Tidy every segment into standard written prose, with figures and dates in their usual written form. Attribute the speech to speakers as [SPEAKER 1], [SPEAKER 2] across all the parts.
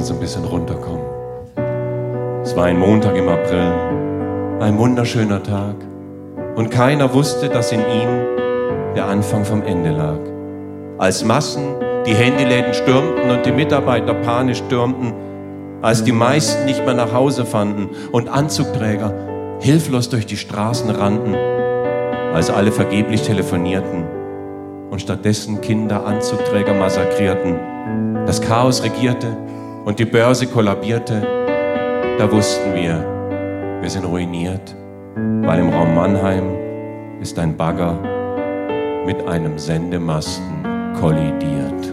[SPEAKER 1] kurz ein bisschen runterkommen. Es war ein Montag im April, ein wunderschöner Tag. Und keiner wusste, dass in ihm der Anfang vom Ende lag. Als Massen die Handyläden stürmten und die Mitarbeiter panisch stürmten, als die meisten nicht mehr nach Hause fanden und Anzugträger hilflos durch die Straßen rannten, als alle vergeblich telefonierten und stattdessen Kinder Anzugträger massakrierten, das Chaos regierte und die Börse kollabierte, da wussten wir sind ruiniert, weil im Raum Mannheim ist ein Bagger mit einem Sendemasten kollidiert.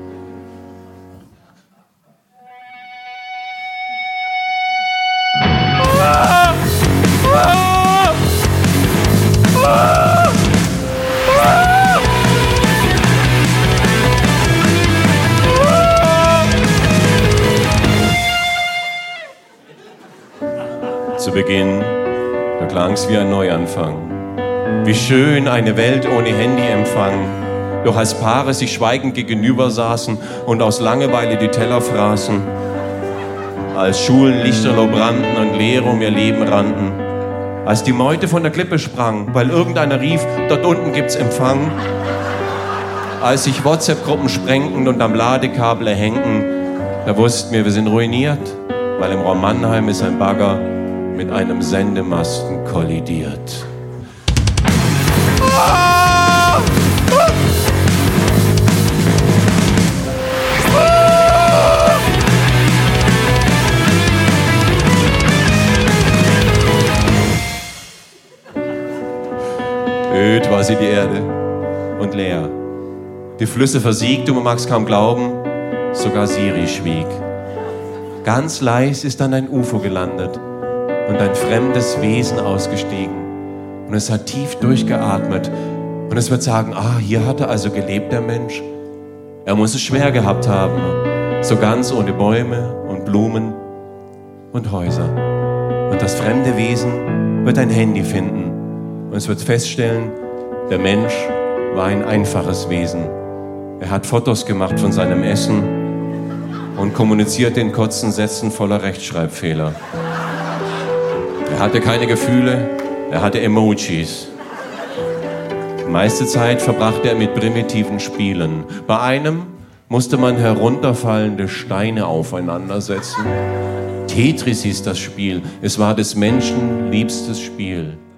[SPEAKER 1] Zu Beginn, da klang's wie ein Neuanfang. Wie schön eine Welt ohne Handyempfang. Doch als Paare sich schweigend gegenüber saßen und aus Langeweile die Teller fraßen. Als Schulen lichterloh brannten und Lehrer um ihr Leben rannten. Als die Meute von der Klippe sprang, weil irgendeiner rief, dort unten gibt's Empfang. Als sich WhatsApp-Gruppen sprengten und am Ladekabel erhängten, da wussten wir sind ruiniert, weil im Raum Mannheim ist ein Bagger mit einem Sendemasten kollidiert. Öd war sie die Erde und leer. Die Flüsse versiegten, man mag's kaum glauben, sogar Siri schwieg. Ganz leis ist dann ein UFO gelandet und ein fremdes Wesen ausgestiegen. Und es hat tief durchgeatmet. Und es wird sagen, hier hat er also gelebt, der Mensch. Er muss es schwer gehabt haben. So ganz ohne Bäume und Blumen und Häuser. Und das fremde Wesen wird ein Handy finden. Und es wird feststellen, der Mensch war ein einfaches Wesen. Er hat Fotos gemacht von seinem Essen und kommuniziert in kurzen Sätzen voller Rechtschreibfehler. Er hatte keine Gefühle, er hatte Emojis. Die meiste Zeit verbrachte er mit primitiven Spielen. Bei einem musste man herunterfallende Steine aufeinandersetzen. Tetris hieß das Spiel. Es war des Menschen liebstes Spiel.